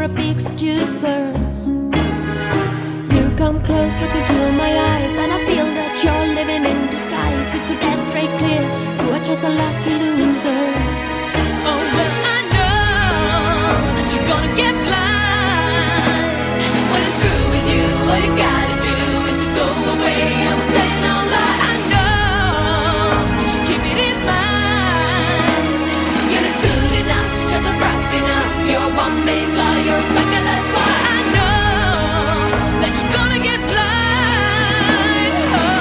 a big seducer. You come close, look into my eyes, and I feel that you're living in disguise. It's so dead straight clear, you are just a lucky loser. Oh, well, I know that you're gonna get blind. When I'm through with you, all you gotta do is to go away. I will tell you no lie. I know you should keep it in mind. You're not good enough, just not rough enough. You're one big lie, you're stuck, and that's why I know that you're gonna get blind.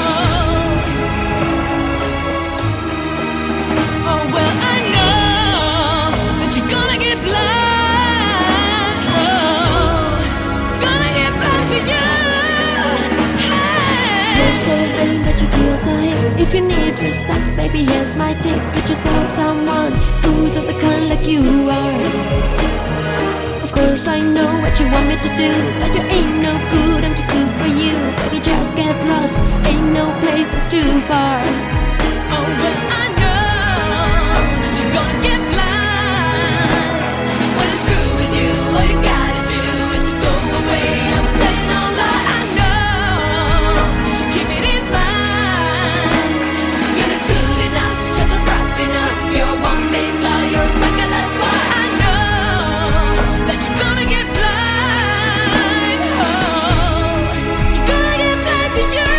Oh, well, I know that you're gonna get blind. Gonna get blind to you. Hey. You're so vain that you feel so hip. If you need for sex, maybe here's my tip. Get yourself someone who's of the kind like you are. Of course I know what you want me to do, but you ain't no good, I'm too good for you. Baby, just get lost, ain't no place that's too far. Oh, well, I know that you're gonna get blind. When I'm through with you, all you gotta do is to go away. I will tell you no lie. I know you should keep it in mind. You're not good enough, just not rough enough. You're one big lie, you're stuck, and that's why I know that you're gonna get blind. Oh, you're gonna get blind to you.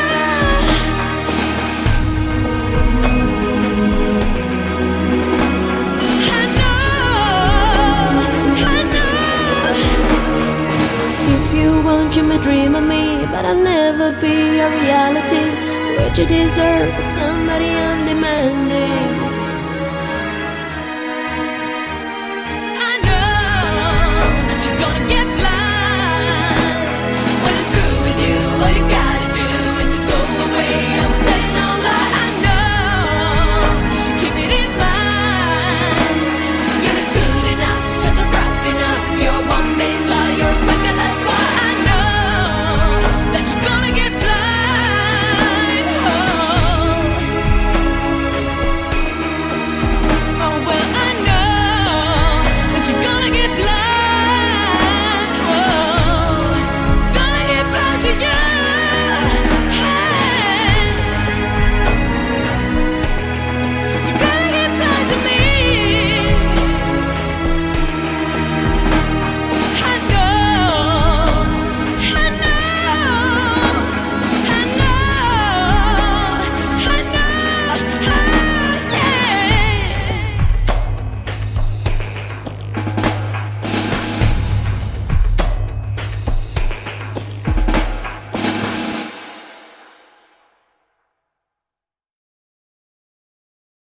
I know. If you want, you may dream of me, but I'll never be a reality. What you deserve is somebody undemanding. I know that you're gonna get blind. When I'm through with you, all you gotta do is to go away. I will tell you no lie. I know you should keep it in mind. You're not good enough, just not rough enough. You're one big lie.